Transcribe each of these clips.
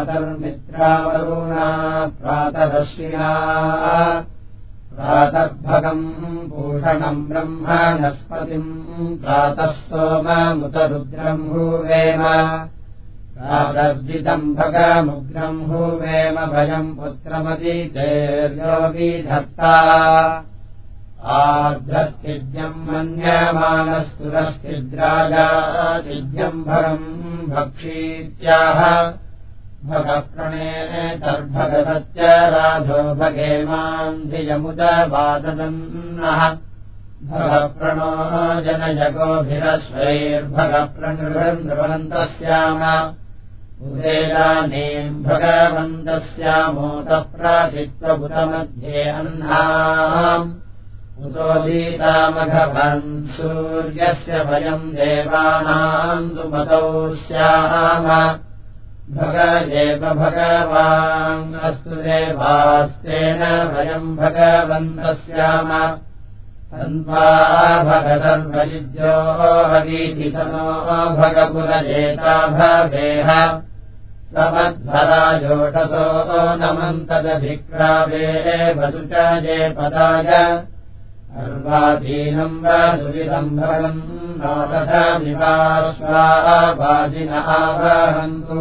प्रातर्मित्रावरुणा प्रातरश्विना प्रातर्भगम् पूषणम् ब्रह्मणस्पतिम् प्रातः सोममुतरुद्रम् हुवेम प्रातर्जितम् भगमुग्रम् हुवेम भयम् पुत्रमदितेर्यो विधत्ता आद्रस्तिज्यम् मन्यमानस्तुरस्तिद्राजातिज्यम् भगम् भक्षीत्याह भगप्रणेतर्भगवत्य राधो भगेमान्धियमुदवाददन्नः भगप्रणो जनयगोभिरश्वैर्भगप्रणृन्नृवन्तस्याम उदेलानीम् भगवन्तस्यामोतप्राचित्वभुतमध्ये अह्नाम् उतोदीतामघवन् सूर्यस्य वयम् देवानाम् सुमतौ स्याम भगजेव भगवान् अस्तु देवास्तेन वयम् भगवन्तस्याम तन्वा भगतर्वजिद्यो हवीतितनो भगपुरजेता भवेह समध्वराजोषसो नमन्तदधिक्रावे वसुचजे पदाय अर्वादीनम् वसुविदम् भगम् नोदधमिवाश्वावाजिन आवहन्तु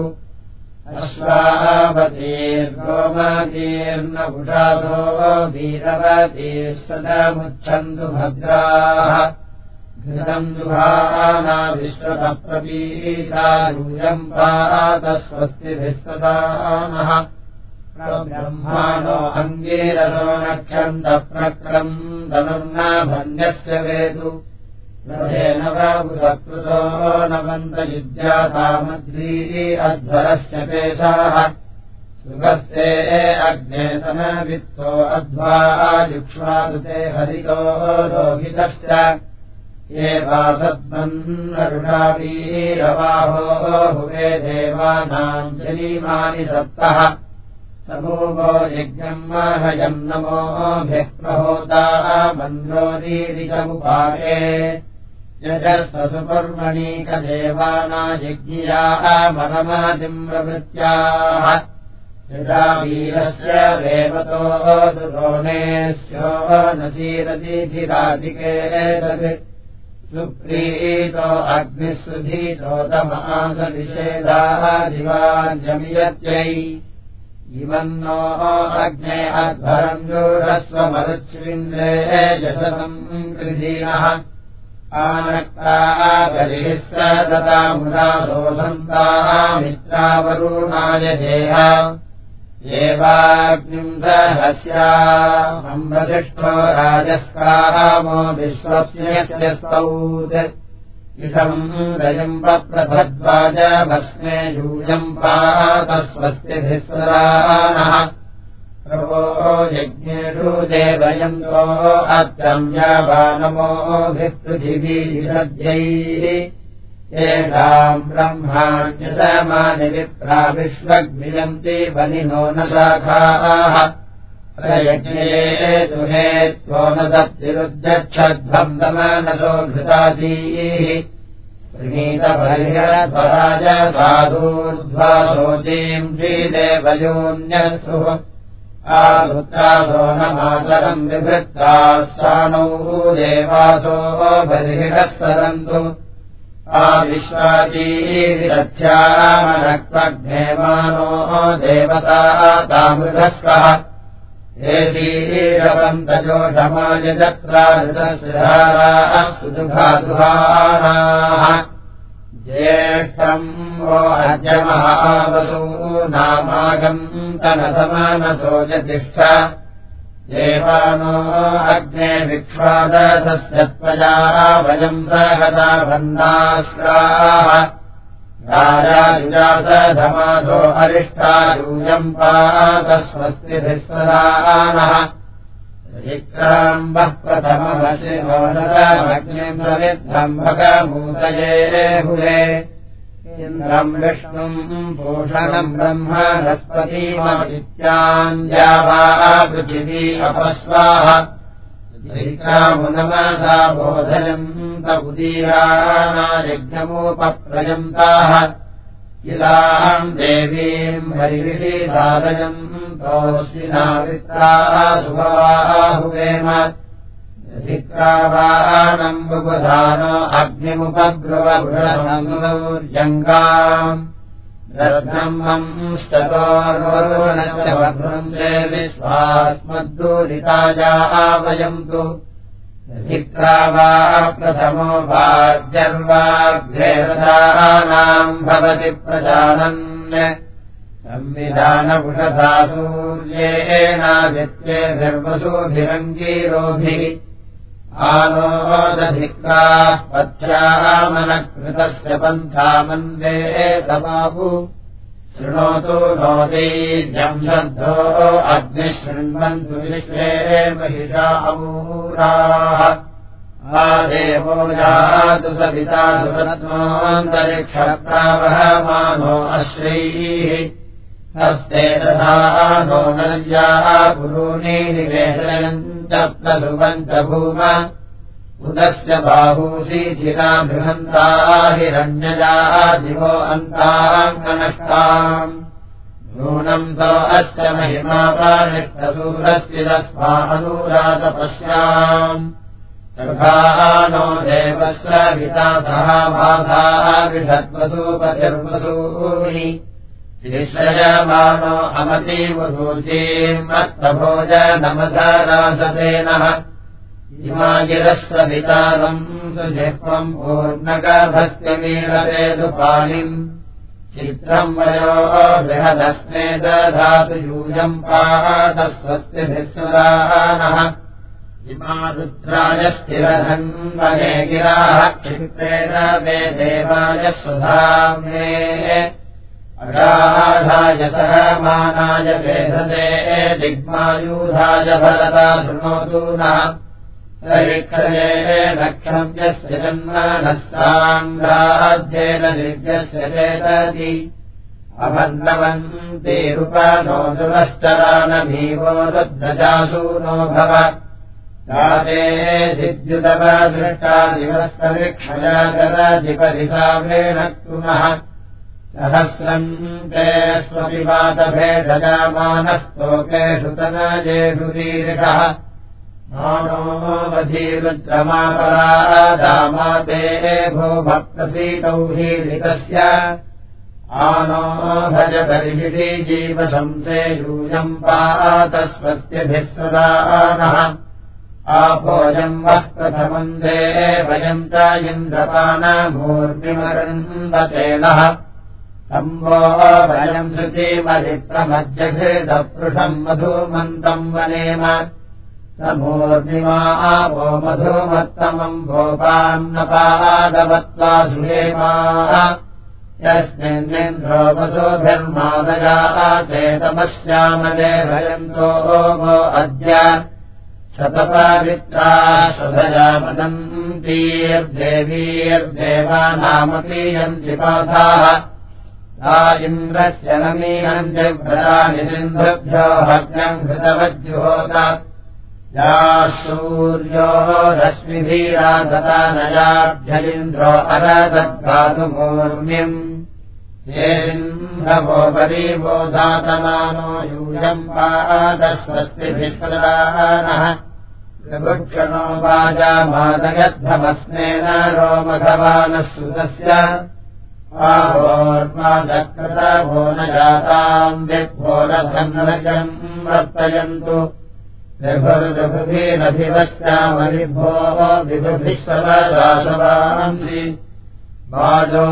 अश्वावतीर्गोमतीर्नपुषादो वीरवतीः सदमुच्छन्तु भद्राः घृतम् दुहाना विश्वतप्रपीता यूयम् पात स्वस्तिभिस्तदानः ब्रह्माणो अङ्गीरसो नक्षन्तप्रक्रम् धनुर्नाभन्यस्य वेदु रथेन वाबुधकृतो नवन्तयुज्यातामद्रीः अध्वरस्य पेशाः सुगस्ते अग्नेतनवित्तो अध्वा युक्ष्वादुते हरितो रोहितश्च ये वासद्मन्नरुणावीरवाहो हुवे देवानाम् जनीमानि सप्तः समूहो यज्ञम् महयम् नमोभिः प्रहोता मन्द्रोदीरिचमुपाये यजस्वसुपर्वणीकदेवानायज्ञियाः मनमादिम् प्रवृत्याः यदा वीरस्य देवतो दुरोणेस्यो नसीरतिधिराधिकेतत् सुप्रीतो अग्निः सुधीतो तमासनिषेधादिवार्यमियत्यै इवन्नो अग्ने अध्वरम् जूढस्वमरुच्छिविन्द्रे यशसम् कृधीनः आनक्ताः बलिः सदतामुदासोऽसन्तामित्रावरुणाय देह एवाग्निम् सहस्यामम्बधिष्ठो राजस्कामो विश्वस्य स्तौत् इषम् रजम् पप्रथद्वाजभस्मे यूयम् पात स्वस्तिभिः स्वरानः प्रभो यज्ञेषु देवयन्तो अत्रम्यावानमोभिः पृथिवीषद्यैः येषाम् ब्रह्माण्यसमानि विप्रा विश्वग्मियन्ति बलिनो न शाखाः प्रयज्ञे दुहे त्वो न सप्तिरुद्यच्छध्वम् दमनसो घृतादीः प्रणीतबर्ह्यध्वराज साधूर्ध्वा शोचीम् श्रीदेवयोन्यसुः आहुत्रासो न मातरम् विभृत्ताः सानौ देवासो बर्हिणः सरन्तु आविश्वाचीविरथ्यामनक्वग्नेमानो देवता तामृतस्वः एषीरवन्तजोषमायजत्राधृतश्रिधाराः सुदुघादुहानाः ज्येष्ठम् वो अद्यमहावसू नामागम् तनसमानसो यतिष्ठ देवानो अग्ने विक्ष्वादसस्य त्वया वयम् सहसा भन्नास्राः राजायुजासधमादो अरिष्टायूयम् पात स्वस्तिभिः सदानः विक्राम्बः प्रथममशिवोनरमग्निम् समिद्धम् भगमूतये हुरे इन्द्रम् विष्णुम् भूषणम् ब्रह्मणस्पतिमदित्याञ्जावा पृथिवी अपस्वाः ैकामुनमसा बोधयन्त उदीराणा यज्ञमुपप्रयन्ताः इलाम् देवीम् हरिषीधारयम् तोऽस्मिनावित्रा सुभवाहुवेम धिक्रावानम् बुबुधानो अग्निमुपब्रुवभृशमङ्गौर्यङ्गाम् रत्नम् स्ततोर्वरुणस्य भद्रम् देवि स्वास्मद्दूरिताया आवयन्तु धिक्रावा प्रथमो वाज्यर्वाग्रेरथानाम् भवति प्रजानन् संविधानपुषधा सूर्येणादित्येभिर्वसुभिरङ्गीरोभिः आनोदधिक्राः पथ्यामनकृतस्य पन्थामन्वे तवाहु शृणोतु नोदैर्यम् श्रद्धो अग्निः शृण्वन्तु विश्वे महिषा अमूराः आदेवो यातु सविता सुरत्नोऽन्तरिक्षप्रावहमानो अश्वैः हस्ते तथा नो नर्याः पुरूणि निवेशयन् च प्रसुवम् च भूम उदस्य बाहूशीथिरा बृहन्ता हिरण्यजा दिवो अन्ताङ्गनष्टाम् नूनम् तो अस्य महिमापानिष्टसूरस्य तस्मा अनुरातपश्याम् तथा नो देवस्य वितासः माधा विषद्वसूपतिर्वसूनि श्रयमानो अमतीवसूचीम् मत्तभोजनमधरासतेनः इमागिरस्य वितारम् सुजिह्वम् पूर्णगर्भस्यमीरतेदुपाणिम् चित्रम् वयो बृहदस्मे दधातु यूयम् पादस्वस्तिभिः सुदानः इमा रुद्राय स्थिरधन्वने गिराः क्षिप्रेण मे देवाय सुधाम्ने अगाधाय सहमानाय वेधते दिग्मायूधाय भरता शृणोतु नः सरिक्षये नक्षम्यस्य जन्मनः साम्राज्येन दिव्यस्य चेतति अभन्नवन्तीरुपनो दुरश्चरानभीवो रुद्रजासूनो भव दाते दिद्युतपदृष्टादिवस्तवीक्षयाकराधिपरिसाम्रेण पुनः सहस्रम् ते स्वपिबातभेदजामानस्तोकेषु तनजेषु दीर्घः मानोऽवधीरुद्रमापरादामाते भूमप्रसीतौ हीलितस्य आनो भज बर्हिषि जीवशंसे यूयम् पात स्वस्तिभिः सदानः आपोजम् वः प्रथमम् देवयम् च इन्द्रपानमूर्तिमरुन्वतेनः सम्भो भयम् श्रुतिमधिप्रमज्जघृतपृषम् मधुमन्तम् वनेम समूर्णिमा वो मधुमत्तमम् भोपान्नपादवत्वा सुहेमाः यस्मिन्निन्द्रो वसुभिर्मादया चेतमस्यामदे भयन्तो वो अद्य शतपवित्रा सुधजामदन्तीर्देवीर्देवानामपि यन्ति पाथाः सा इन्द्रस्य नमीहन्ति व्रतानि सिन्धुभ्यो हव्यम् घृतवज्जुहोत याः सूर्यो रश्मिभिरादता नयाभ्यलिन्द्रो अरदद्गातुमूर्मिम् येन्द्रवोपरि बोधातमानो यूयम् पादस्वस्तिभिः सदानः विभुक्षणो वाजामादयद्धमस्नेन रोमघवानः सुतस्य आहोर्मादकृतभो न जाताम् विभोरधन्नजम् वर्तयन्तु विभुर्विभुभिरभिवस्यामविभो विभुभिः सर्वदाशवांसि वाजो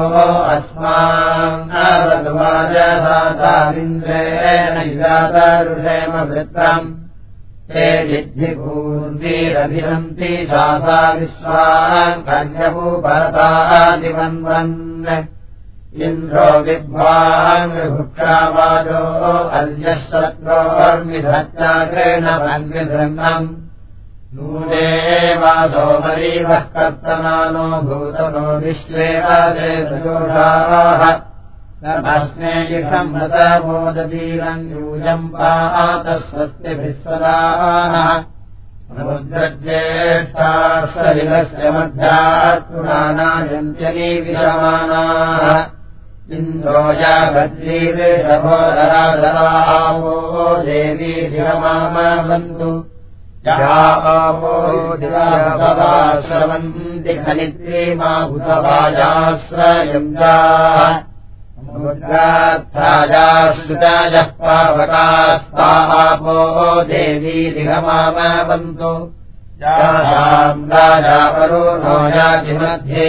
अस्मान्नवद्वाजसाताविन्द्रेण युजातरुषेम वृत्तम् ते जिद्धिपूर्वीरभिसन्ति शासा विश्वान् कन्यभूपरतादिवन्वन् इन्द्रो विद्वान् विभुक्षावाजो अर्यशत्रोर्मिधत्याग्रेण वन्विधृन्नम् नूने वासो मरीवः कर्तनानो भूतनो विश्वेवादे सजोषाः नमस्मे इषम् हतमोदतीरम् यूयम् पात स्वस्तिभिः सदानः समुद्रज्येष्ठाः सलिलस्य मध्यात् पुराणायन्त्यनी विशमानाः इन्द्रो यावद्रीर्षभोदराधरावो देवी धिरमामवन्तु यावो दिवाभवा स्रवन्ति खनित्रीमाभूतवाजाश्रयन्ताः समुद्रार्थायाश्रुतायः पावकास्तापो देवी धिरमामवन्तु यासाम् राजावरुणो याति मध्ये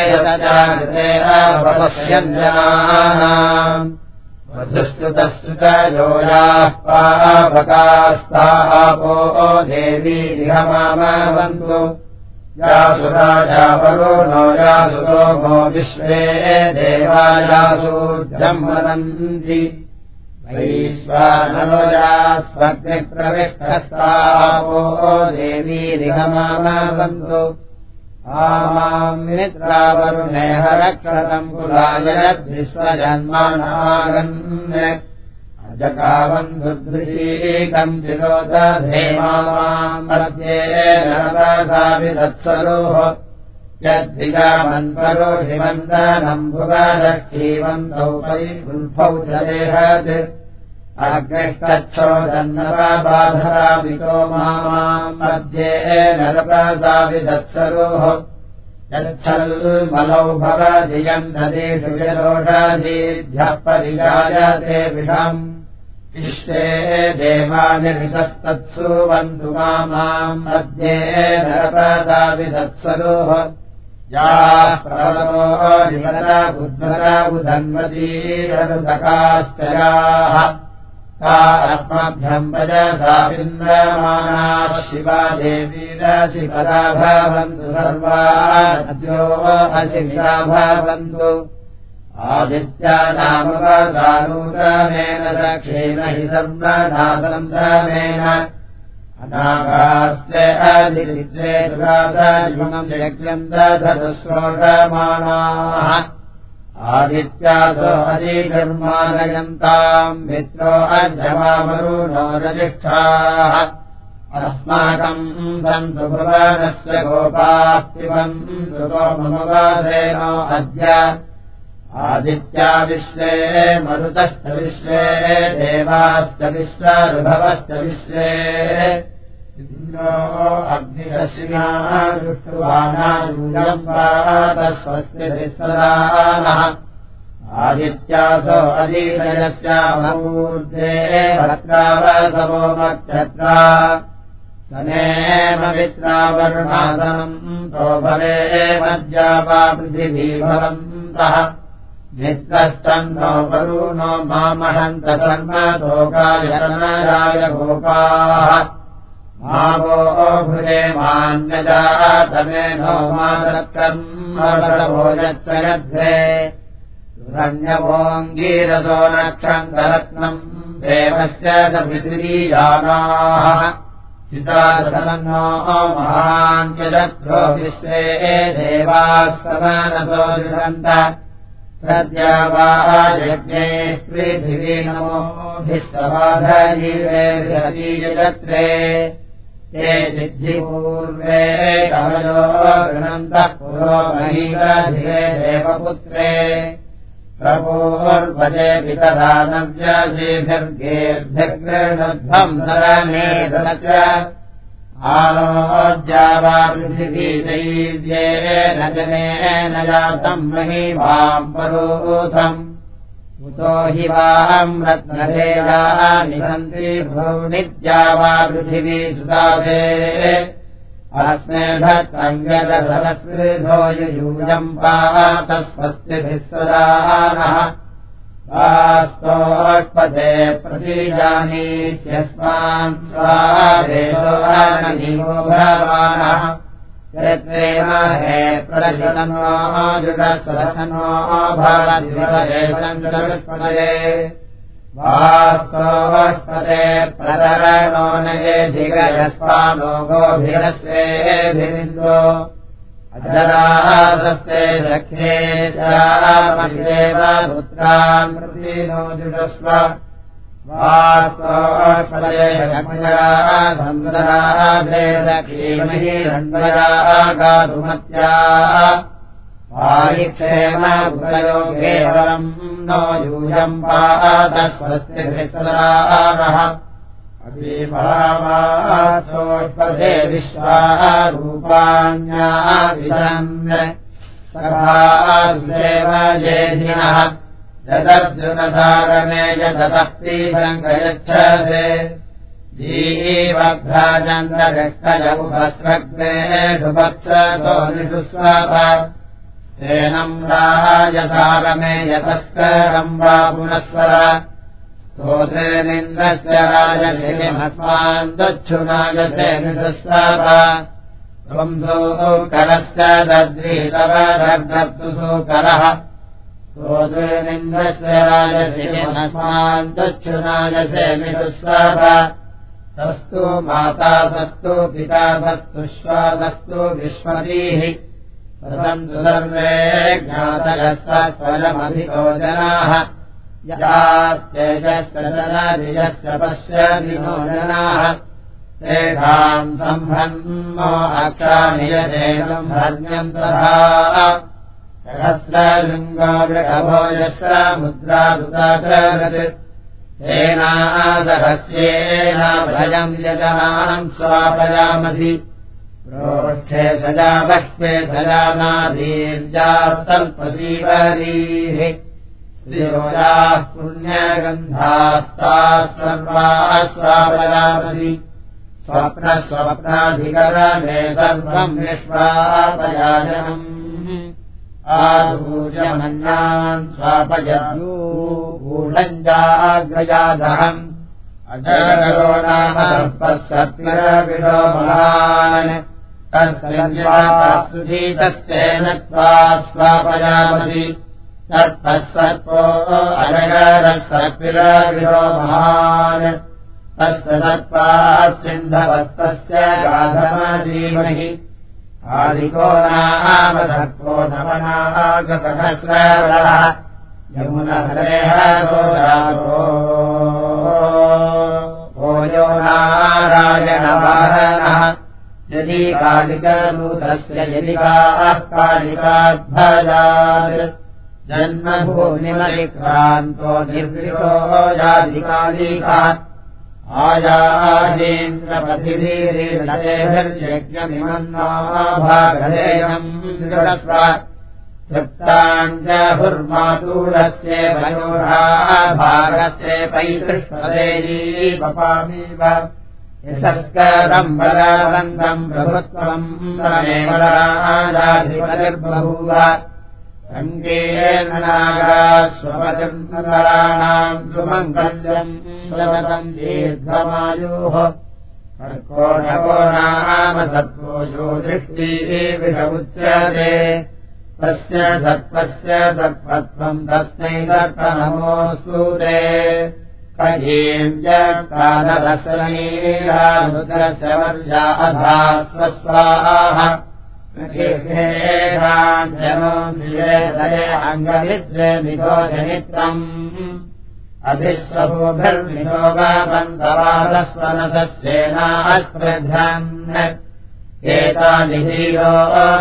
यतजागृतेऽवपश्यञ्जनानाम् वधुस्तुतस्तुतयो याः पावकास्तापो देवी धिरमामवन्तु यासु राजावरुणो यासु सोमो विश्वे देवायासूर्जम् वदन्ति वैश्वानरो यास्वग्निप्रविष्टस्तापो देवी धिरमामवन्तु आमाम् मित्रावरुणे हरक्षतम् कुलायद्विश्वजन्मानागन् अजकावन्धुदृशीकम् तिरोदधेमाम् मध्ये नरदाभिदत्सरोः यद्धिकामन्परोहिमन्दनम् भुवादक्षीवन्तौ परिगुल्फौ च देहत् अग्निष्टच्छोदन्नवाबाधराभितो मामाम् मध्ये नरदाभिदत्सरोः यच्छल्मलौ भवधियम् नदीषु यदोषादीभ्यः परिजायते विषम् इष्टे देवानिरितस्तत्सुवन्तु मामाम् मध्ये नरपदाभिदत्सरोः याः प्रवरो निवरा बुद्धरा बुधन्वतीरनुदकाश्चयाः ता अस्मभ्यम् वजसाविन्द्रमाणाः शिवा देवीरशिपदा भवन्तु सर्वा नद्यो अशिविदा भवन्तु आदित्यानामवसानूतमेन दक्षेण हि सर्वनादन्तमेन अनागास्ते अधिरित्रे दुरादयुमम् यज्ञम् दधतुश्रोषमाणाः आदित्यासो अधिकर्मानयन्ताम् मित्रो अध्यमावरुणो रजिष्ठाः अस्माकम् सन्तु भुवनस्य गोपाः पिबन्तु ममवासेनो अद्य आदित्या विश्वे मरुतश्च विश्वे देवाश्च विश्वऋभवश्च विश्वे इन्द्रो अग्निरश्विना दृष्टुवानायूयम् वातस्वस्तिभिः सदा नः आदित्यासो अधीतयस्यामूर्धे भद्रावसवो मक्षत्रा सनेम मित्रावरुणादनम् तो भवे मज्जापा पृथिवी भवन्तः मित्रस्तन्नो वरुणो मामहन्त सर्वतोकायनराय गोपाः मावो भुजे मान्यजातमेनो मातर्कर्मो यच्चयध्वे सुरण्यवोऽङ्गीरसो नक्षन्तरत्नम् देवस्य च पृथिवीयानाः चितादसन्नो महान्त्यजत्रो विश्वे देवाः समनसो जुषन्त प्रद्यावायज्ञे पृथिवी नमोभिस्तवाधीवेर्हतीयजत्रे ते सिद्धिपूर्वे कवयो गृणन्तः पुरो महीरधिरे देवपुत्रे प्रभोर्वजे पितरानव्यसेभिर्गेर्भिर्गृणध्वम् नरनेदच आलोज्यावा पृथिवी दैव्येन जनेन जातम् महीमाम् परोथम् उतो हि वाम् रत्नभेदानि सन्ति भूनिद्यावा पृथिवी सुदासे अस्मेधत्वङ्गदसरस्कृधो युयूयम् पातस्वस्तिभिः सदा नः वास्तोष्पदे प्रतीजानीत्यस्मान् स्वावेदो अननीवो भवानः यत्रेमहे प्रदशनो जुडस्वदशनो भवद्विपदे सञ्चरुष्पदे वास्तोष्पदे प्रतरणो नयेधिगयस्वानो गोभिरस्वेभिरिन्दो अजरासस्ते सख्ये चामदेव पुत्रान् प्रतीनो जुषस्व वास्तोष्पदे यज्ञया सन्दराभे दक्षीमहि रण्वया गातुमत्या आयिक्षेम भुतयोगे वरम् नो यूयम् पात स्वस्तिभिस्सदानः अभिभावासोष्पदे विश्वारूपाण्याविशम्य सखासेव जेधिनः यदर्जुनधारणे यदतः पीशङ्कयच्छसे जीवभ्राजन्तरिष्टयमुपस्रग्नेषु वत्सतो स्वाप तेनम् राजसारमे यतस्करम् वा पुनस्वर स्तोत्रेनिन्द्रस्य राजसिनिमस्मान् दच्छुनागसे निषुस्वाप त्वम् सूकरस्य दद्रीतवदग्धर्तु सूकरः स्तोत्रेनिन्द्रस्य राजसिनिमस्मान् दच्छुनागसे निषुस्वाप तस्तु माता तस्तु पिता तस्तु श्वातस्तु विश्वतीः सन्तु सर्वे ज्ञातयस्वरमधिको जनाः यास्तेजश्च पश्यदिनो जनाः तेषाम् सम्भन्मो अक्षानियतेनम् हर्म्यम् तथा सहस्रलिङ्गो वृषभोजस्य मुद्रादुताकरत् तेनासहस्येन भयम् यजमानम् स्वापयामसि प्रोष्ठे सजा बह्वे सजानादीर्जास्तल्पदीवरीः श्रियोजाः पुण्यगन्धास्ताः सर्वाः स्वापयामसि स्वप्नाधिकरणे सर्वम् निष्वापयाजनम् आदूजमन्यान् स्वापयद्यूढम् जाग्रजादहम् अजगरो नाम सर्पः महान् तस्मिन् स्वापयामसि सर्पः सर्पो अजगरः सर्पिरविरो महान् तस्य सर्पाः सिन्धवस्तस्य गाधमधीमहि आदिको नाम सर्पो नवनागसहस्रवरः यमुनहरेः भोजो नारायणवाहनः यदि कालिकदूतस्य यदिकाः कालिकाध्वजात् जन्मभूमिमविक्रान्तो निर्विशो यादिकालिकाः आयाजेन्द्रपथिभिर्यज्ञमिमन्नाभागधेयम् दृढस्व तृप्ताञ्जहुर्मातूरस्य वयोराभागस्य पैतृष्वदेयी पपामीव यशस्करम् बलवन्तम् प्रभुत्वम् रमेवराजाधिपतिर्बभूव सङ्गेन नागास्वपतिर्नराणाम् सुमङ्गल्यम् सुलतम् दीर्घमायुः कर्कोटको नाम सत्त्वो यो दृष्टिः विषमुच्यते तस्य सत्त्वस्य सत्त्वत्वम् तस्मै दत्तनमोऽस्तु ते कयीम् च कालरसनीरानुदस्य वर्या अधा स्वस्वाः जनो निवेदये अङ्गमिद्रे मिथोजनित्रम् अभिस्वभूभिर्नियोगबन्धवादस्वनसस्येनास्पृधन् एतानि हीरो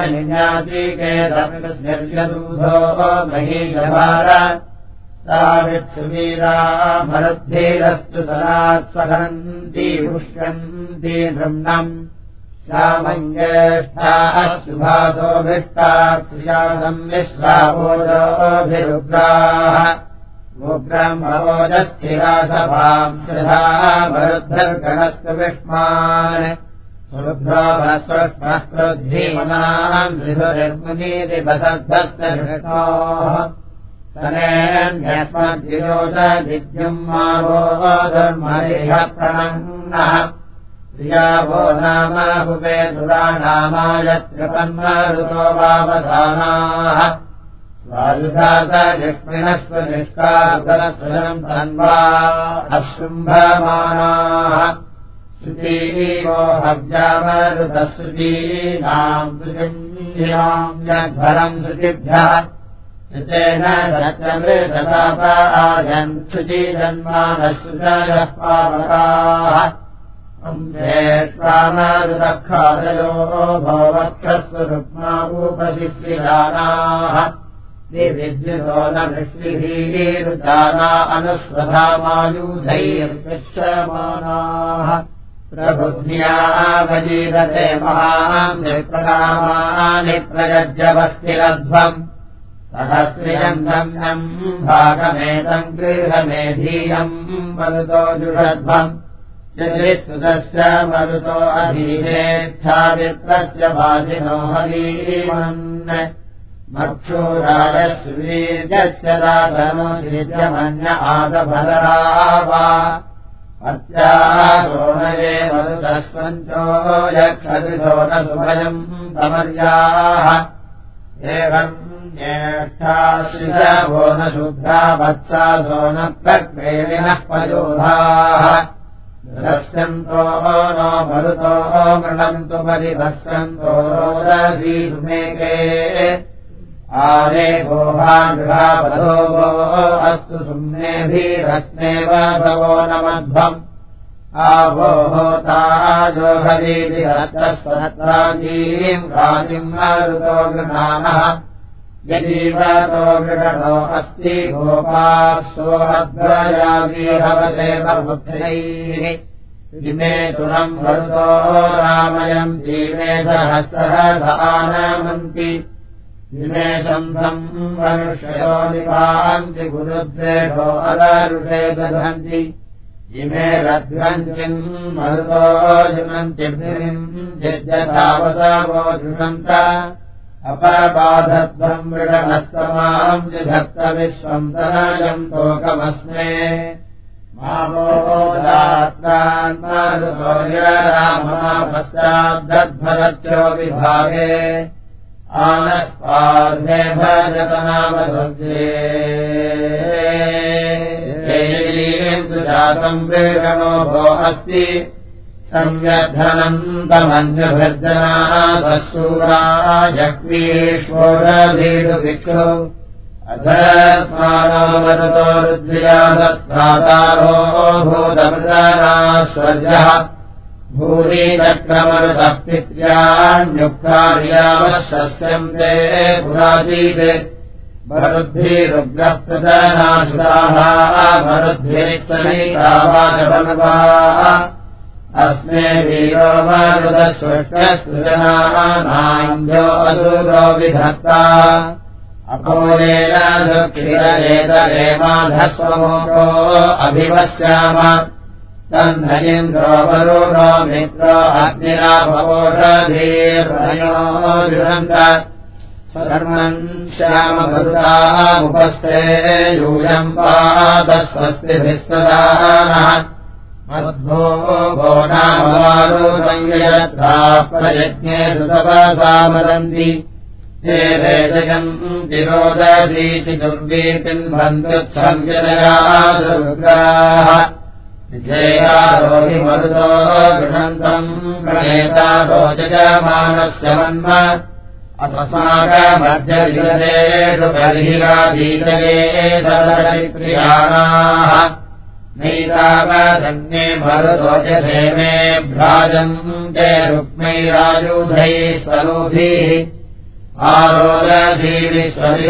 निन्यातिकेतमिर्यदूधो महीयभार सावित्सुवीरा मरुद्धीरस्तु सदात्सहन्ति पुष्यन्ति नृम्णम् श्यामञ्जेष्ठाः शुभासोऽभिष्टाः श्रियासम् विश्वावोजोऽभिरुग्राः उग्रम् भवोजस्थिरासभाम् श्रधा मरुद्धर्गणस्तु विष्मान् सुभ्रोभस्वष्मः क्रुद्धीमनाम् ऋधुर्मुनीति बसद्धस्य हृष्णोः तनेऽन्यस्मद्विरोधदिद्युम् मावो धर्मरिह प्रणम्नः प्रियावो नाम भुवे सुराणामायत्रिपन्मरुतो वावसानाः स्वायुधातलिक्ष्मिणस्व निष्कारुतलसुरम् तन्वा अशुम्भमानाः श्रुतीवो हव्यामरुतश्रुतीनाम् श्रुतिम् यध्वरम् श्रुतिभ्यः श्रुतेन दत्तमृतताप आजन् श्रुतिजन्मानः श्रुतयः पावकाः अम्भेष्वामरुदखादयो भवक्षस्वरुक्मावूपशिश्रियानाः विविद्युतो न वृष्टिभिरुदाना अनुस्वधामायूधैर्विक्षमानाः प्रबुद्ध्यावजीरते महान्निप्रकामानि प्रयज्यवस्तिरध्वम् सहस्रिजन्धम्यम् भागमेतम् गृहमेधीयम् मरुतो जुषध्वम् यदिस्तुतस्य मरुतो अधीरेच्छावित्रस्य वाजिनो हरीमन् मक्षूरायश्वीर्यस्य राधनो वीर्यमन्य आदभदरावा अत्यासोनये मरुतस्वञ्चो यक्षदृशो न सुभयम् समर्याः एवम् ज्येष्ठाशिशवो न शुद्धा वत्सासो न प्रक्रेणिनः पयोधाः दृश्यन्तो नो मरुतो मृणन्तु परिभस्यन्तो रोदधीसुमेके आरे गोभागृहापदो वो अस्तु सुम्नेभिरस्मेव भवो नमध्वम् आवो होताजो हरीति हस्तस्वहत्राजीम् राजिम् मरुतो गृहाणः यदीवतो गृहणो अस्ति गोपास्वहद्वयाभिहवते बहुत्रैः इमे तुरम् मरुतो रामयम् जीवे सहस्रहसानमन्ति इमे शम्भम् मनुष्यो निपान्ति गुरुद्वेषो अदरुषे दधन्ति इमे रध्वन्तिम् मरुतो जुनन्त्यभिम् यद्यथावतवो जुषन्त अपबाधध्वम् मृगनस्तमाम् जिधत्तविश्वम् तनयम् तोकमस्मे मामोदात्मान्मरुतो यराममा पश्चाद्दध्वरत्यो विभागे आनस्पार्धे भजतनामसुर्ये जातम् वेगनो भो अस्ति संयद्धनन्तमन्यभर्जनादशूराजक्वीश्वरधीरुभिक्षु अधस्मानो मरुतो रुद्र्यादस्त्रातारो भूतमृतनाश्वर्यः भूरिचक्रमरुतः पित्र्याण्युक्तार्यावः सस्यन्ते पुराजीते मरुद्भिरुग्रः प्रजनाशुराः मरुद्भिरिच्छनीतावाचपन्वाः अस्मे वीरो मरुदस्वष्टसृजनानाञ्जो असुरो विधत्ता अपोलेन दुःखिरेतरे माधस्वमोको अभिवस्याम तन्धयेन्द्रो वरुणो मित्रो अग्निरापवोषधीर्वयो जुषन्त सर्वम् श्यामभृतामुपस्थे यूयम् पादस्वस्तिभिस्तदानः मध्वो भो नामवारुसंयत्रा प्रयज्ञे ऋतपसामदन्ति ये वेदयम् तिरोदधीति दुर्वीपिन्वन्तुच्छम्यनया दुर्गाः विजयारोहि मरुतो गृहन्तम् प्रणेता रोचयमानस्य मन्म अस्माकमध्यविगतेषु बर्हिराधीतये सदरिप्रियाणाः नैतावदन्ये मरुतोजसे मे भ्राजम् ते रुक्मैरायुधैः स्वरूभिः आरोदधीभिः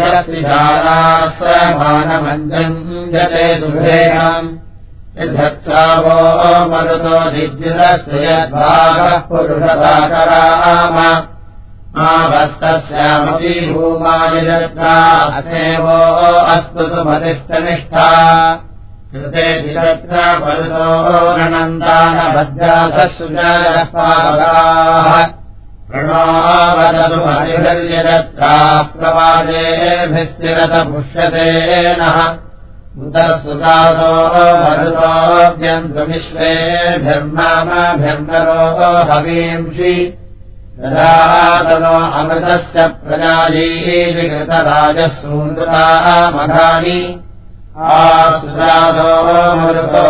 स्वरिरस्विधाराश्रमानमञ्जम् जते सुभेयम् यद्धत्सावो मरुतो दिद्युतस्य यद्भागः पुरुषसाकराम आवस्तस्यामपि भूमायजत्रा अथेवो अस्तु सुमतिष्ठनिष्ठा कृते चिरत्र मरुतो रणन्तानभद्रासुजरः पावगाः प्रणोवदतु हरिहर्यजत्रा प्रवादेभिस्तिरतपुष्यते नः उतस्तुतातो मरुतोऽभ्यन्तु विश्वेभिर्नामभिर्नरो हवींषि ददातनो अमृतस्य प्रजायीविकृतराजः सून्द्रता मघानि आसुदातो मरुतो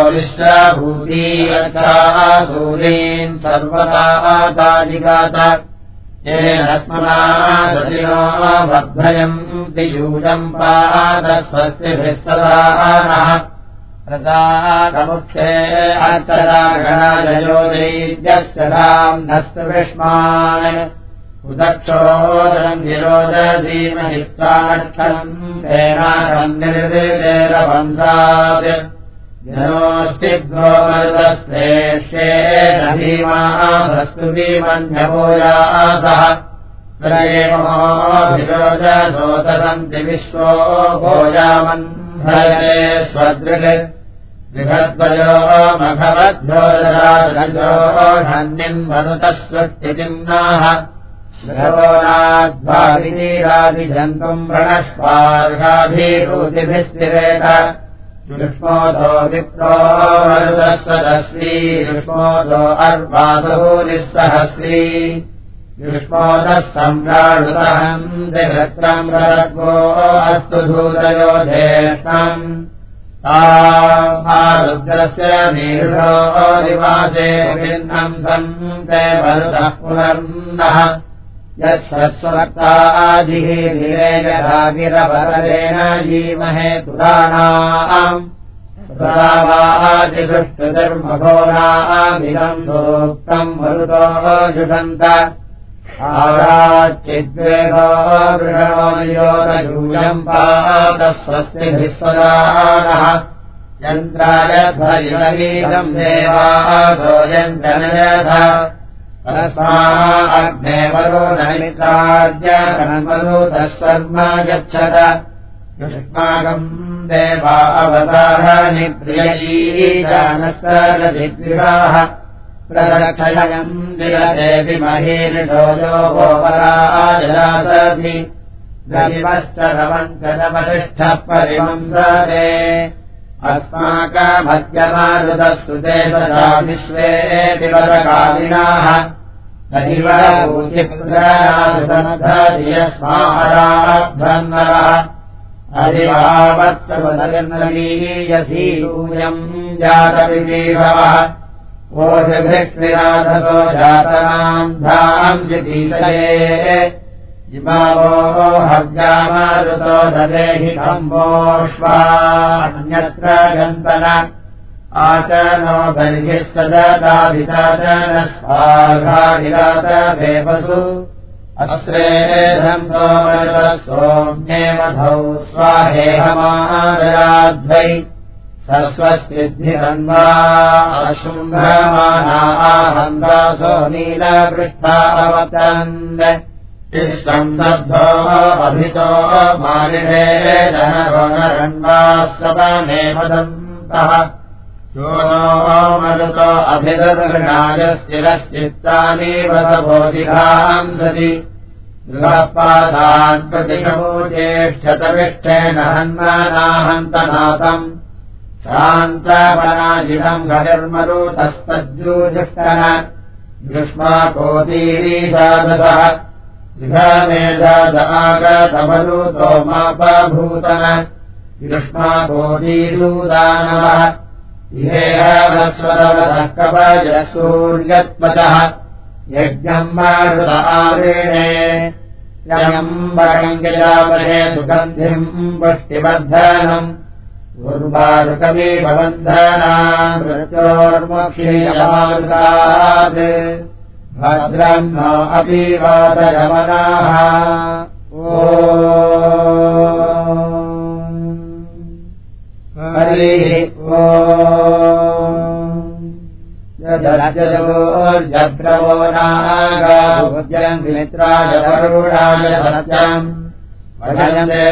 विश्वभूतीरक्षासूरीन् सर्वता ताजिगात येन स्मना सतिनो वर्धयम् तियूजम् पादस्वस्तिभिः सदा नः प्रदानमुखे अर्थरागणाजयो दैत्यस्य धाम्नस्तविष्मान् उदक्षोदन्धिरोदधीमहित्रार्थम् तेनाकम् निर्देरवंसात् जनोऽस्तिद्वो मरुतश्रेष्ठेन भीमाभस्तु भीमन्यभूयासः प्रयेमोऽभिरोजसोतसन्ति विश्वो भोजामन्भयते स्वदृक् बृहद्वयो मघवद्भ्यो धन्यम् मनुतस्वष्टितिम्नाः बृहवो नाद्भाविनीरादिजन्तुम् प्रणस्पार्हाभिरूतिभिस्तिरेत युष्मोदो विप्रो मरुतस्वदस्वी युष्मोदो अर्वादूनिःसहस्री युष्मोदः सम्राडुतहम् दिवृत्रम् रत्वो अस्तु धूतयो धेष्णम् रुद्रस्य मीरुषो दिवासे भिन्नम् सन्ते मरुतः पुनर्नः यत्सत्स्वक्तादिः निरेयधा गिरवरेण जीमहे तुराणाम् सुरावादिदृष्टधर्मघोरामिदम् सूक्तम् मरुतो जुषन्त आराच्चिद्वेगो वृषणोयोरजूयम् पातः स्वस्तिभिः स्वदानः यन्त्राय ध्वरिणवीरम् देवासो यन्त्रनयथ परस्मा अग्ने वरुणमित्राद्य रणमरुतः सर्मा गच्छत युष्माकम् देवा अवतारनि प्रियजीजानस्तरदिद्विषाः प्रदक्षयम् दिरदेवि महीर्षोजो गोपराजलासधि रविमश्च रवञ्चरवतिष्ठः परिमंसते अस्माकमद्यमारुतस्तुते सदा विश्वे विवरकामिनाः हरिवरभूतिपुत्रासनधरियस्माराभ्रन्नरः हरिवावत्सवदर्नलीयसीयूयम् जातविदीभवः ओषभिष्विराधसो जातनाम् धाम् जितीशये इमावो हव्यामारुतो ददेहि कम्बोष्वान्यत्र गन्तन आचनो बर्हिः सददाभिताचन स्वाघानिरात भेपसु अस्रेधम् सोम्ये मधौ स्वाहेहमादयाध्वै सरस्वस्तिद्धिरन्वा शुम्भमानाहन्दासो नीलपृष्ठा अवतन् इष्टम् दद्धो अभितो मालिने जनरोणरण्वासपने मदन्तः यो नो मरुतो अभिदर्गणायस्थिरश्चित्तानि वसभोधिघाम् सति गृहपादान् प्रतिशमूचेष्ठतविष्ठेन हन्मनाहन्तनाथम् शान्तवनाजिनम् घटिर्मरुतस्तज्जूजुष्टः ग्रीष्माकोतीरीशादसः गृहमेधागतमरुतो मापभूतन ग्रीष्माकोतीरूदानवः इहेहवस्वरवतः कवचसूर्यत्वचः यज्ञम् मारुत आवृणे यम् वरङ्गिलापरे सुगन्धिम् पुष्टिवर्धनम् उर्वारुकवीभवन्धनाम् मृत्योर्मुक्षीयमारुतात् भद्रम् नो अपि वातरमनाः हरिः जब्रवो नागाभुजन्ति मित्राय वरुणाय सत्यम् भजन्ते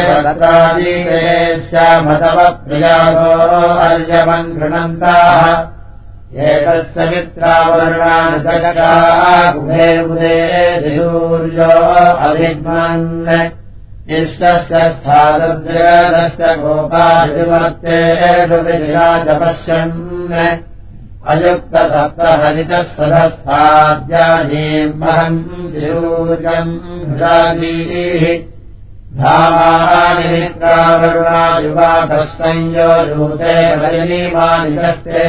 भद्रादीवेश्यामतवप्रियासो अर्यवन् गृह्णन्ताः एकस्य मित्रावर्णानुजगुभे उदे सूर्यो अभिज्ञन् इष्टस्य स्थादुर्जगदस्य गोपादिवर्तेषु विराज पश्यन् अयुक्तसप्तहरितः सदस्थाद्याजीम् वहन्ति सूर्यम् भ्राजीः धामानि मित्रावरुणायुवातः संयोजूते वयनीमानि दष्टे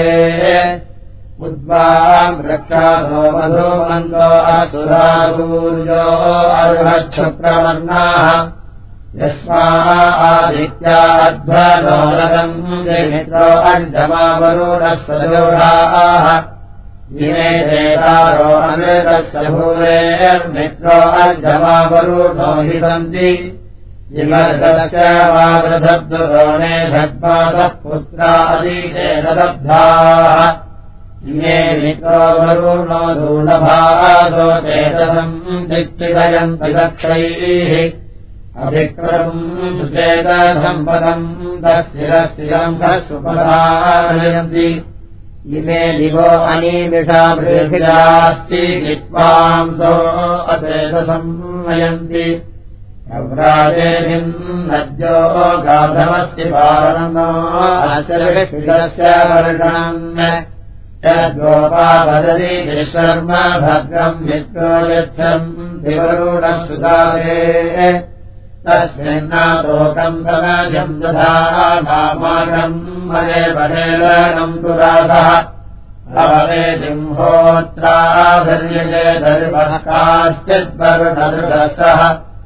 उद्वाम् वृक्षासो मधुमन्दो असुरा सूर्यो अर्हच्छुक्रवर्णाः यस्मा आदित्या अध्वरोरगम् मित्रो अर्धमावरुणः सजोषाः इमे देतारो अमृतस्य भूरेर्मित्रो अर्धमावरुणो हि सन्ति इमर्गस्य वादधद्दुरोणे धद्मातः पुत्रादीतेन दब्धाः इमे मित्रो वरुणो दूढभासो चेतसम् दिक्चिदयन्ति दक्षैः अभिक्रमम् सुचेतसम्पदम् तस्थिरस्थिरम् सुपदानयन्ति इमे दिवो अनीमिषा पृथिव्यास्ति विद्वांसो अचेतसम् नयन्ति अव्राजेभिम् नद्यो गाधमस्ति पालनो आचर्षितस्य वर्षणम् यद्गोपा वदति विशर्म भद्रम् मित्रो यच्छम् दिवरुणः सुदाते तस्मिन्नातोकम् तनजम् दधा नामाकम् मने परेलनम् पुरातः अववे सिंहोत्राभिर्यजे दर्पः काश्चिद्वरुणदृढसः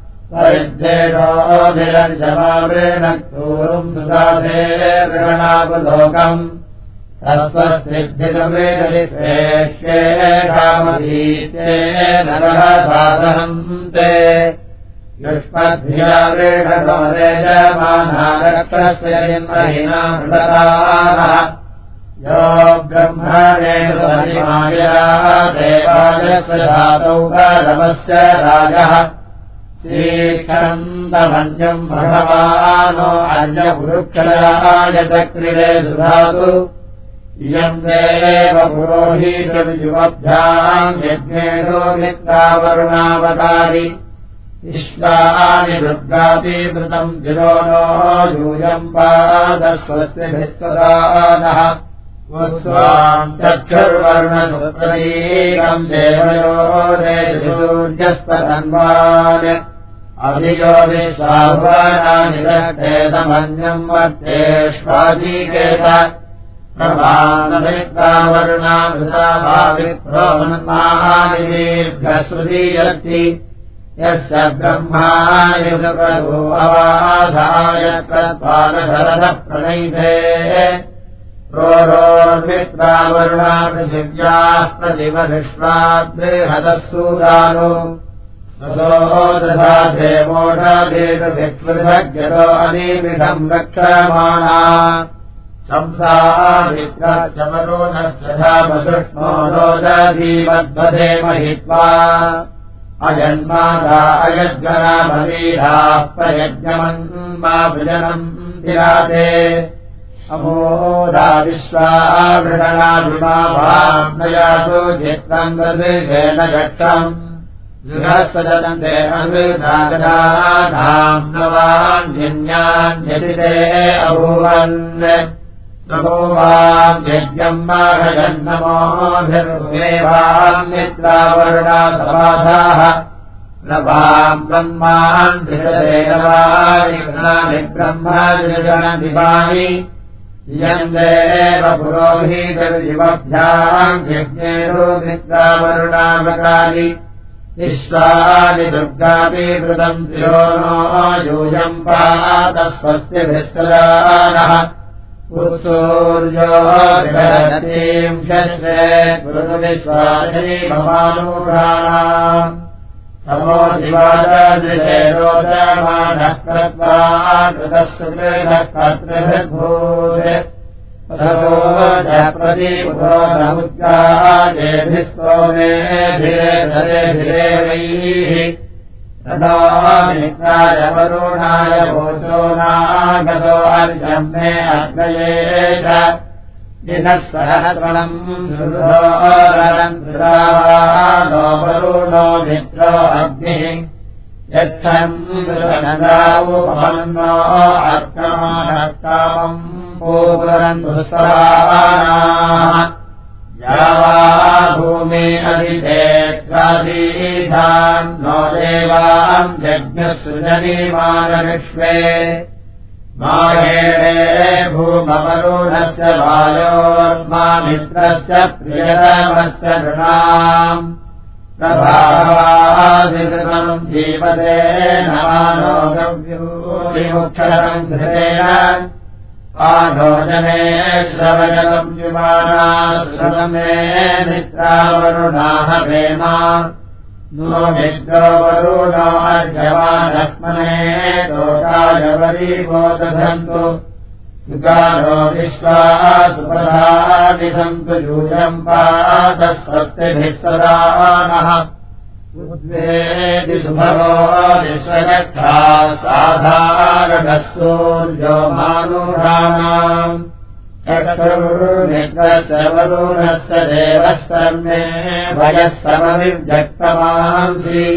परिद्धेनोभिरञ्जमावृणक्तूरुम् सुदाते वृणापुलोकम् तस्वस्तिद्धितमेदि श्रेष्ये कामभीते नरः साधहन्ते युष्मद्भियावृणसमरेजमाना रक्तस्य इन्द्रहिना मृतताः यो ब्रह्मणेन परिमाया देवायस्य धातौ गरवस्य राजः श्रीक्षन्तमन्यम् भगवानो अन्यपुरुक्षयाय चक्रिरे सुधातु इयम् देव पुरोहितविजुवभ्याम् यज्ञेनो मित्रावरुणावतारि विश्वानि दुर्गापीवृतम् गिरो नो यूयम् पादस्वस्तिभिस्तदानः स्वाम् चक्षुर्वर्णसुप्रतीकम् देवयो सूर्यस्तन्वान् अभियो विश्वाभुवनानि रक्षेतमन्यम् वर्तेष्वाजीकेत प्रभानमित्रावरुणामृताभाविप्रोन्मानि दीर्घश्रुतीयन्ति यस्य ब्रह्माणि सुप्रभो अवाधाय तत्पादशरथः प्रणैते प्रोरोर्मित्रावरुणा पृथिव्याः प्रतिवधिष्वाद्रिहतः सूदानो ततो दधाते मोढादेतुभिक्षुभिर्भग्यतो अनीमिषम् रक्षमाणा संसारित्राचमरोणस्य धामसृष्णो रोदधीमद्वधे महित्वा अजन्मादा अयज्ञनामवीराः प्रयज्ञमन्मा भजनम् दिराते अमोदा विश्वावृणनाभिमाभाम्नयासो चित्रम् वदृशेन गच्छम् गृहस्वजनन्ते अमृतागदाधाम्नवान्यन्यान्यतिते अभूवन् नमोवाम् यज्ञम् माघजन्नमोभिर्वेवाम् मित्रावरुणासमाधाः नवाम् ब्रह्मान् धिषदेन वानि ब्रह्मजनदिवानि इयम् देव पुरोहितर्युवभ्याम् यज्ञेनो मित्रावरुणावकानि विश्वानि दुर्गापीवृतम् तिरो नो यूयम् पातस्वस्तिभिस्तदानः उत्सूर्यो विभरतीम् शस्रे गुरुविश्वासिनी भवानूढाणाम् समो दिवादृशे रोचमानः कृत्वा कृतः कर्तृभिर्भूत् ततो च प्रदीपो नमुद्गाजेभिस्तोमेभिरेभिरेवैः तदा मित्राय वरुणाय भोजो नागतो अर्घम् मे अग्नये च दिनः सहस्रणम् सुरोरम् कृतावानो वरुणो मित्रो अग्निः यच्छम् मृगनदावुपन्नो अर्कमानकामम् पूरन्धुसवानाः यावा भूमि अभिधेत्वादीधाम् नो देवाम् जज्ञसृजनीमानविश्वे माहेणे भूमवरुणस्य वायोर्मा मित्रस्य प्रियतमस्य नृणाम् प्रभावादिकृतम् जीवते नमानो गव्यो विमुक्षरम् घृतेन आनोजने श्रवजलम् युवाना श्रवमे मित्रावरुणाः वेमा नो मित्रो वरुणो अर्घवानस्मने दोषायवरी गोदधन्तु युगानो विश्वासुपधानि सन्तु यूयम् पादस्वस्तिभिः सदा नः उद्वेदि सुभगो विश्वयक्षा साधारणः सूर्यो मानुषाणाम् चक्षुर्मित्रस्य वरुणस्य देवस्तर्मे भयः समविव्यक्तमांसि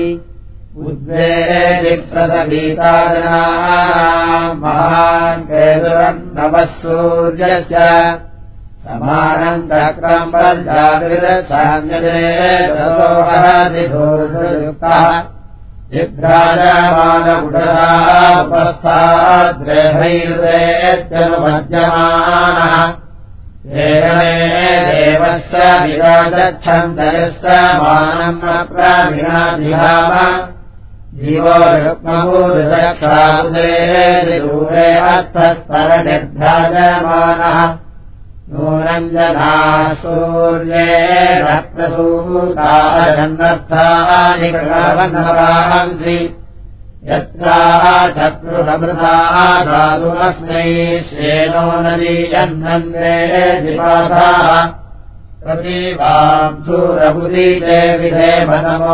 उद्वेदिप्रदगीताजनानाम् महान् केतुरम् नवः सूर्यस्य समानम् चक्रम् प्रजातिरसाञ्जलेदोहदिधूर्युक्तः जिभ्राजमानगुडरा उपस्थाद्रेहैर्वेत्यनुमज्यमानः देवमे देवस्य विराजच्छन्तयस्य मानम् अप्रविनाधिहाम जीवो रुक्मभूरिदक्षादे दूरे अर्थस्तरनिर्भ्राजमानः नूनम् जनाः सूर्येण प्रसूतारन्नर्थानि प्रणवन्नवांसि यत्रा चक्रुरमृता धातुमस्मै श्येनो नदीयन्नन्वे जिपाधाः प्रतीवाम् सूरबुदीते विधेमनमो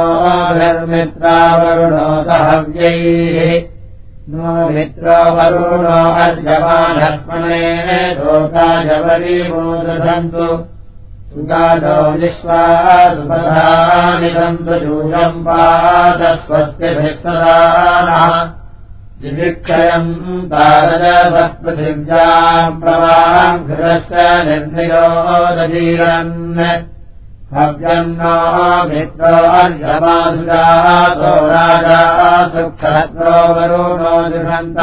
निर्मित्रावरुणोदहव्यैः नो मित्रो वरुणो अर्जमानस्मने दोषायवरी मोदधन्तु सुगादो विश्वासुपधानि सन्तु यूयम् पादस्वस्तिभिः सदा नः दिदिक्षयम् तारजसः पृथिव्याम् प्रवाहम् घृतस्य निर्निरोदजीरन् हव्यम् नो मित्रो अर्घमाधुजातो राजा सुक्षत्रो वरुणो दुषन्त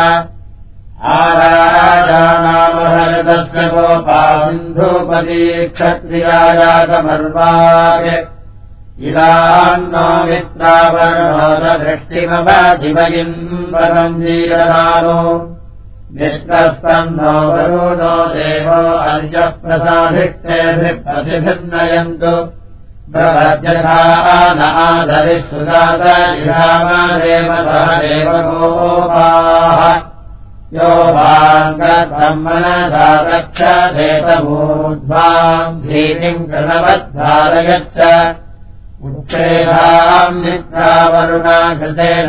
आराजानामहरतस्य गोपा सिन्धुपती क्षत्रियाजातमर्वाय इदान्नो मित्रावरुणोदृष्टिमवधिवयिम् वरम् जीरदानो मित्रस्तन्नो वरुणो देवो अर्यः प्रसाधिष्ठेभिर्प्रतिभिर्नयन्तु प्रभद्यथा न आधरिः सुजात इहामदेव सह देवगोपाः यो वाङ्गतम् मनसा रक्षदेतमूर्ध्वाम् भीतिम् कृणवद्धारयच्च उच्छेदाम् मित्रावरुणा कृतेन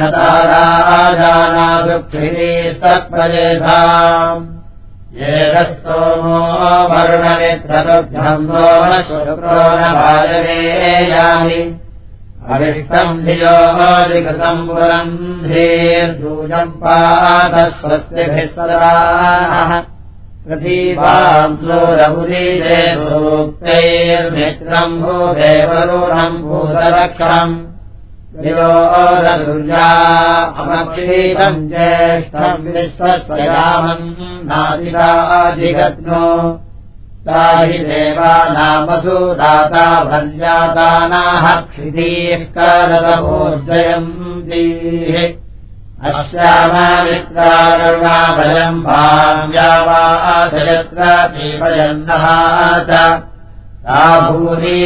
ताराजानादुःखिनीस्तत्प्रजेधाम् येदस्तोमो वरुणमित्रदुग्धम् शुक्रो न वायवेयामि अविष्टम् धियोऽधिकृतम् पुरम् धीर्यूयम् पादस्वस्तिभिः सदा नः प्रतीवाम् सूरबुदीते सूक्तैर्मित्रम् भूदेवरुणम् भूतरक्षम् विरोधसुर्या अमक्षीतम् ज्येष्ठम् विश्वस्वयामम् नादिराधिगत्नो ताहि देवानामसु दाता भर्यादानाः क्षितीः करदमोर्जयम् दीः अस्याममित्रारुणाभयम् भाव्यावाधयत्र पीपयन्नः च सा भूरि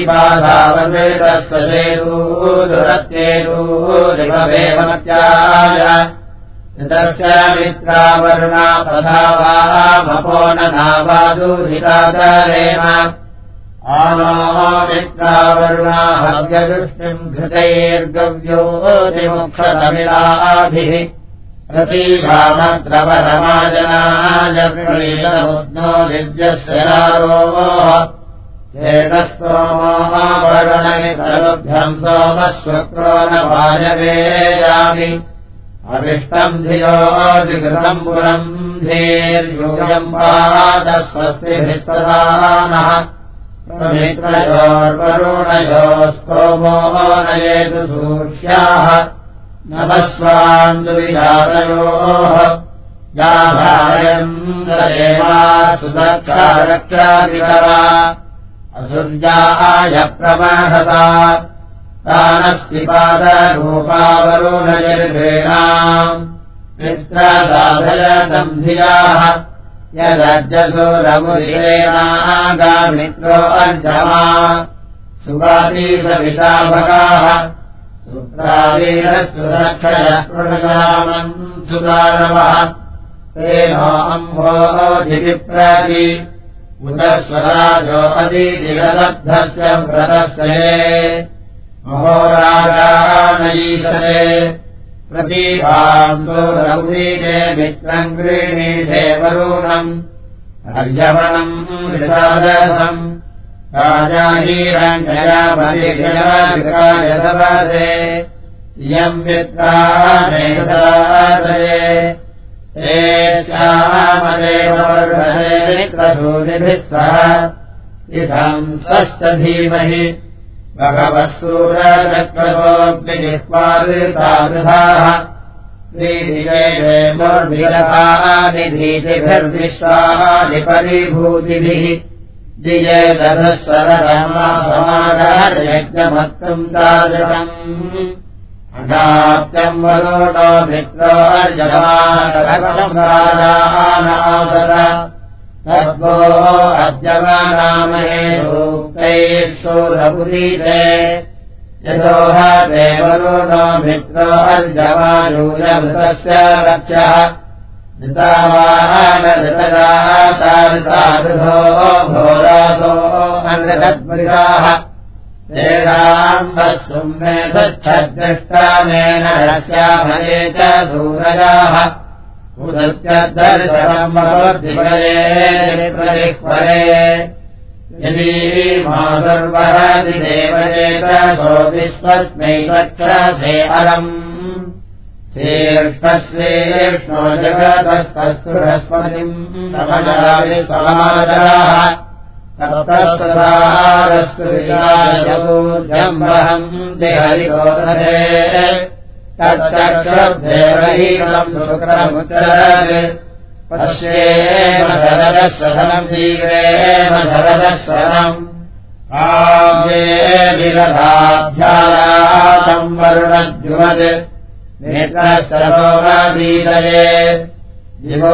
बाधावृतस्वजेरूदुरत्येरूदिववेमत्याय ऋतस्य मित्रावरुणा प्रधावामपो न नावादुरितादरेम आनो मित्रावरुणा हव्यदृष्टिम् घृतैर्गव्योतिमुक्षतमिलाभिः प्रतीभामद्रवरमाजनाय प्रणीतमुद्नो दिव्यस्य नारोः येनस्तोमो वरुणमितरुभ्यम् सोमः शुक्रो न वायवेयामि अविष्टम् धियोऽधिकृतम् पुरम् धीर्यूयम् पादस्वस्तिभिः सदा नः मित्रयोर्वरुणयोस्तोमो नयेतु सूक्ष्याः नमस्वान्दुविजातयोः याधारयम् देवा सुदक्षारक्षादिकरा असुर्याय प्रमहसा तानस्ति पादरूपावरुणनिर्भेणाम् मित्रसाधयतम् धियाः यदज्जसुरमुरेणागामित्रो अर्जमा सुवातीसविताभगाः सुप्रावीरस्सुरक्षयः प्रणगामम् सुदानवः तेनो अम्भोधिविप्रति उत स्वराजो अदितिरलब्धस्य व्रतस्य महोराजानयीतरे प्रतीभाम् सोरौदीजे मित्रम् गृह्णीते वरुणम् अर्यवनम् विसादसम् राजाहीरञ्जयामलिजयाविकायतवसे इयम् मित्रानेकदातये ते श्यामदेववर्धने मित्रसूरिभिः सह इदम् स्वस्तधीमहि भगवः सूरचक्रसोऽग्निजिह्वादृतावृधाः श्रीनिजयमोर्विरभानिधीतिभिर्विश्वादिपरिभूतिभिः दिजयदधस्वरमासमागर्यज्ञमत्तम् तादृशम् अनाप्त्यम् वरोणो मित्रो अर्जमानराजानासद तद्वो अद्यमानामहे सूक्तैः सूरपुरीते यतोह देवरुणो मित्रो अर्जमायूयमृतस्य रक्षः ऋतावानऋतदातारिसाधुधो घोरासो अनृतद्मृगाः तेषाम्बस्सुम्ने स्वच्छद्दृष्टामेन रस्यामये च सूरजाः उदत्यदर्शनम् भवद्धिपरे यदि माधुर्वहति देवचेतसो विश्वस्मै वक्षसे अलम् श्रीर्ष्णश्रीर्ष्णो जगतस्तस्तुरस्मतिम् तमजाविसमाजाः तप्तस्तदारस्तु विशालजगूर्जम्बहम् देहरिगोधरे तच्चक्रब्धेवहीनम् शुक्रमुचरत् पश्येम शरदस्वनम् दीवेम शरदस्वनम् आव्ये विरधाभ्यायातम् वरुणद्युमत् नेत्रस्तरोगीतये दिवो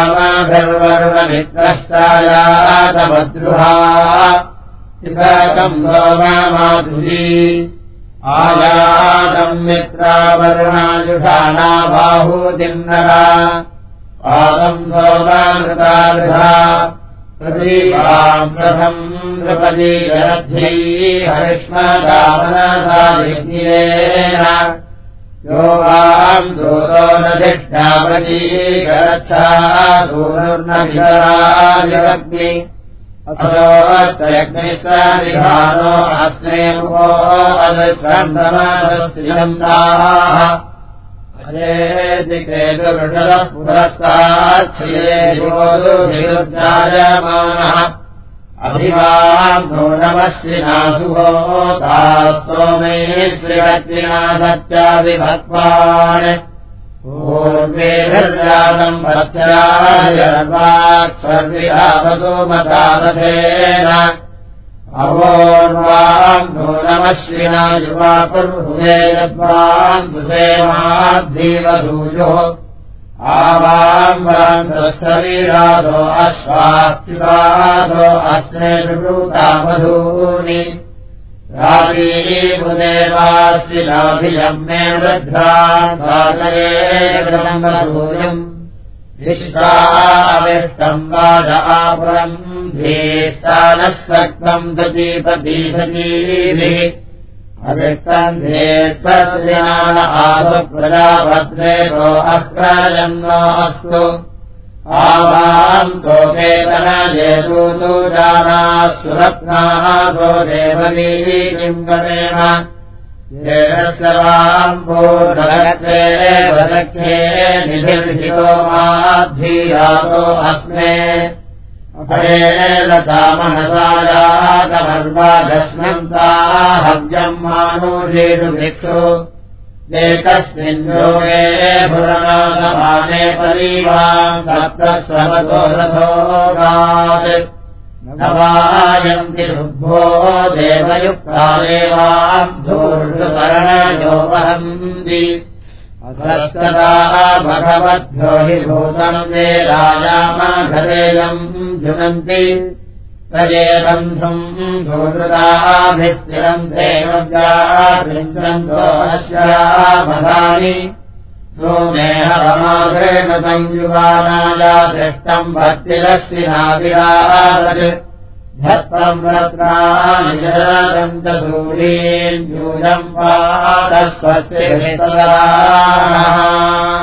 धामाभिर्वरुणमित्रश्चायातमद्रुहा पिबकम् लोमामाधुरी आयातम् मित्रावरुणायुषाणा बाहूतिन्नरा पादम् सोमानृतार्धा प्रतीकाम् रथम् नृपदी जलध्यै हरिष्मदामनसादिज्ञेन यो वाम् दूरो न धिष्ठापतीकरच्छा दूरुर्नभिराजवग्नि अथोऽत्रयग्निस्वामिधानो अस्मे मुखो अदृष्टन्दमानस्त्रियन्ताः अजेतिकेतुवृषदः पुरस्ताच्छये दिवोदुभिरुद्धायमानः अभिवाम् नो नमश्रिनासुभो तास्तोमे श्रीवज्रिनाथत्याभिभक्वान् पूर्वेभिर्जातम् भक्तराजर्वाक्स्वर्विधावतो मतारथेन अवोर्वाम् नो नमश्रिना युवा कुर्हुवे यद्वाम् सुसेमाद्धीवसूयो आवाम् वान्तस्थवीराधो अश्वाप्युराधो अस्मे विभूतामधूनि राजीमुदेवास्ति नाभियम् मे वृद्धाम् सागरे ग्रम्भूयम् विश्वाविष्टम् वाद आपुरम् धीस्तानः सक्तम् दतीपतीसतीभिः अविष्टम् धेत्वस्विनान आसु प्रजाभद्रेतो अक्रयन्नो अस्तु आवाम् तोकेतनजेतूतु जानाः सुरत्नाः सो देवनीम् गणेन येषस्वाम् पूर्णगत्रे वदख्ये निधिर्हितो माद्धीयातो अस्मे अपरेलतामनसायातमर्वाजस्मन्ताहव्यम् मानूषेषु भिक्षु एकस्मिन् योगे पुरनासमाने परीवाम् सप्तस्वमतो रथोगात् नवायन्ति शुभो देवयुक्ता देवाम् धूर्षुपर्णयो वहन्ति अधस्तदा भगवद्भ्यो हि भूतम् ते राजामाघरेयम् जुनन्ति प्रजेबन्धुम् सुहृदाभिस्थिरम् देवव्याभिन्द्रन्तो अस्यामधानि सोमेहरमाघ्रेण संयुवानाया दृष्टम् भक्तिरश्विनाभिरावत् धत्तम् रत्नानि जरदन्तसूरीन् यूयम् पादस्वस्तिभिः सदा